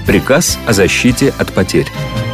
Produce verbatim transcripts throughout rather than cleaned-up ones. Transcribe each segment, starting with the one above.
Приказ о защите от потерь.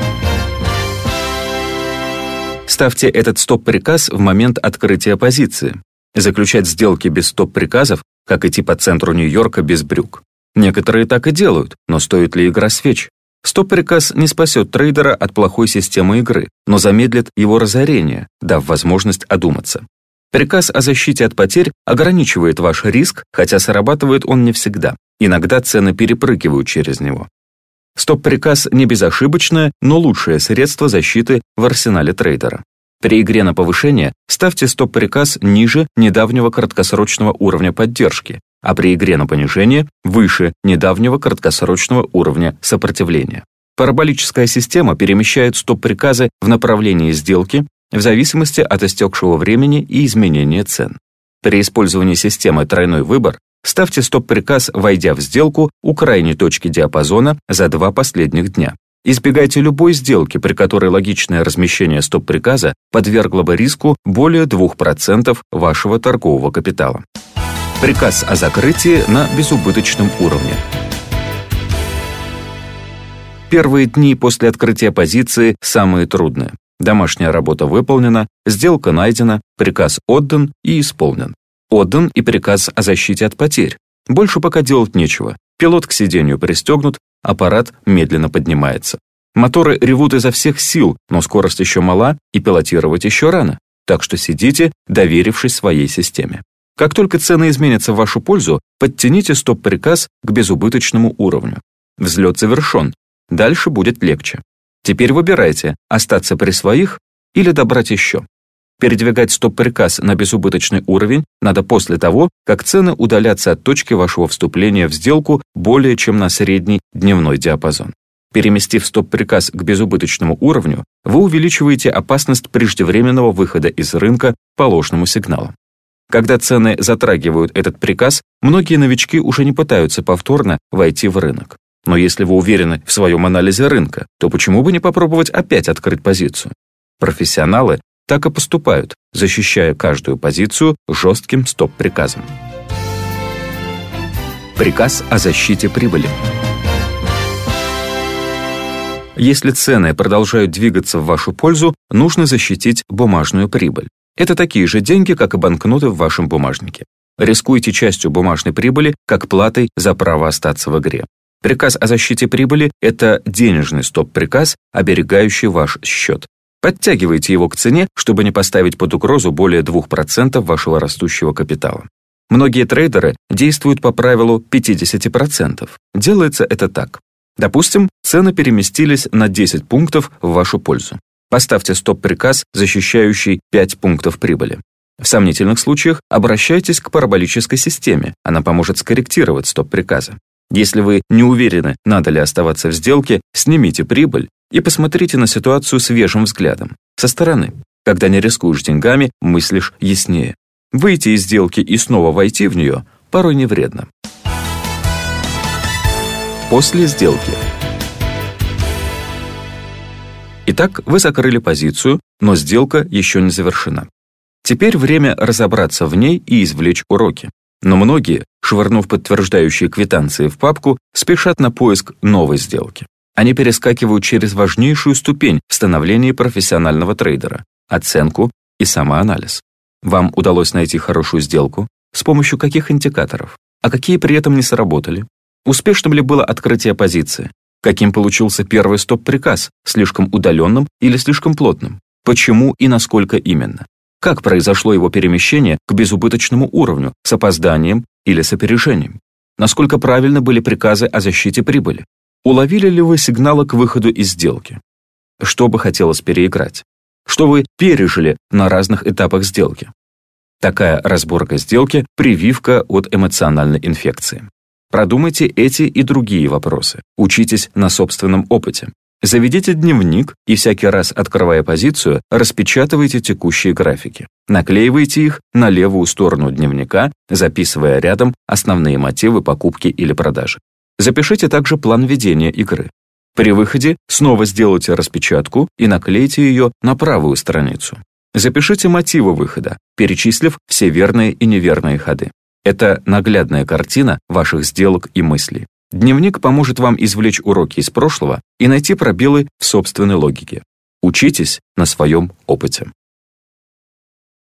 Ставьте этот стоп-приказ в момент открытия позиции. Заключать сделки без стоп-приказов, как идти по центру Нью-Йорка без брюк. Некоторые так и делают, но стоит ли игра свеч? Стоп-приказ не спасет трейдера от плохой системы игры, но замедлит его разорение, дав возможность одуматься. Приказ о защите от потерь ограничивает ваш риск, хотя срабатывает он не всегда. Иногда цены перепрыгивают через него. Стоп-приказ не безошибочное, но лучшее средство защиты в арсенале трейдера. При игре на повышение ставьте стоп-приказ ниже недавнего краткосрочного уровня поддержки, а при игре на понижение выше недавнего краткосрочного уровня сопротивления. Параболическая система перемещает стоп-приказы в направлении сделки в зависимости от истекшего времени и изменения цен. При использовании системы «Тройной выбор» ставьте стоп-приказ, войдя в сделку у крайней точки диапазона за два последних дня. Избегайте любой сделки, при которой логичное размещение стоп-приказа подвергло бы риску более двух процентов вашего торгового капитала. Приказ о закрытии на безубыточном уровне. Первые дни после открытия позиции самые трудные. Домашняя работа выполнена, сделка найдена, приказ отдан и исполнен. Отдан и приказ о защите от потерь. Больше пока делать нечего. Пилот к сиденью пристегнут, аппарат медленно поднимается. Моторы ревут изо всех сил, но скорость еще мала и пилотировать еще рано. Так что сидите, доверившись своей системе. Как только цены изменятся в вашу пользу, подтяните стоп-приказ к безубыточному уровню. Взлет завершен. Дальше будет легче. Теперь выбирайте, остаться при своих или добрать еще. Передвигать стоп-приказ на безубыточный уровень надо после того, как цены удалятся от точки вашего вступления в сделку более чем на средний дневной диапазон. Переместив стоп-приказ к безубыточному уровню, вы увеличиваете опасность преждевременного выхода из рынка по ложному сигналу. Когда цены затрагивают этот приказ, многие новички уже не пытаются повторно войти в рынок. Но если вы уверены в своем анализе рынка, то почему бы не попробовать опять открыть позицию? Профессионалы так и поступают, защищая каждую позицию жестким стоп-приказом. Приказ о защите прибыли. Если цены продолжают двигаться в вашу пользу, нужно защитить бумажную прибыль. Это такие же деньги, как и банкноты в вашем бумажнике. Рискуйте частью бумажной прибыли, как платой за право остаться в игре. Приказ о защите прибыли – это денежный стоп-приказ, оберегающий ваш счет. Подтягивайте его к цене, чтобы не поставить под угрозу более двух процентов вашего растущего капитала. Многие трейдеры действуют по правилу пятьдесят процентов. Делается это так. Допустим, цены переместились на десять пунктов в вашу пользу. Поставьте стоп-приказ, защищающий пять пунктов прибыли. В сомнительных случаях обращайтесь к параболической системе, она поможет скорректировать стоп-приказы. Если вы не уверены, надо ли оставаться в сделке, снимите прибыль и посмотрите на ситуацию свежим взглядом, со стороны. Когда не рискуешь деньгами, мыслишь яснее. Выйти из сделки и снова войти в нее порой не вредно. После сделки. Итак, вы закрыли позицию, но сделка еще не завершена. Теперь время разобраться в ней и извлечь уроки. Но многие, швырнув подтверждающие квитанции в папку, спешат на поиск новой сделки. Они перескакивают через важнейшую ступень в становлении профессионального трейдера – оценку и самоанализ. Вам удалось найти хорошую сделку? С помощью каких индикаторов? А какие при этом не сработали? Успешным ли было открытие позиции? Каким получился первый стоп-приказ, слишком удаленным или слишком плотным? Почему и насколько именно? Как произошло его перемещение к безубыточному уровню, с опозданием или с опережением? Насколько правильно были приказы о защите прибыли? Уловили ли вы сигналы к выходу из сделки? Что бы хотелось переиграть? Что вы пережили на разных этапах сделки? Такая разборка сделки – прививка от эмоциональной инфекции. Продумайте эти и другие вопросы. Учитесь на собственном опыте. Заведите дневник и всякий раз, открывая позицию, распечатывайте текущие графики. Наклеивайте их на левую сторону дневника, записывая рядом основные мотивы покупки или продажи. Запишите также план ведения игры. При выходе снова сделайте распечатку и наклейте ее на правую страницу. Запишите мотивы выхода, перечислив все верные и неверные ходы. Это наглядная картина ваших сделок и мыслей. Дневник поможет вам извлечь уроки из прошлого и найти пробелы в собственной логике. Учитесь на своем опыте.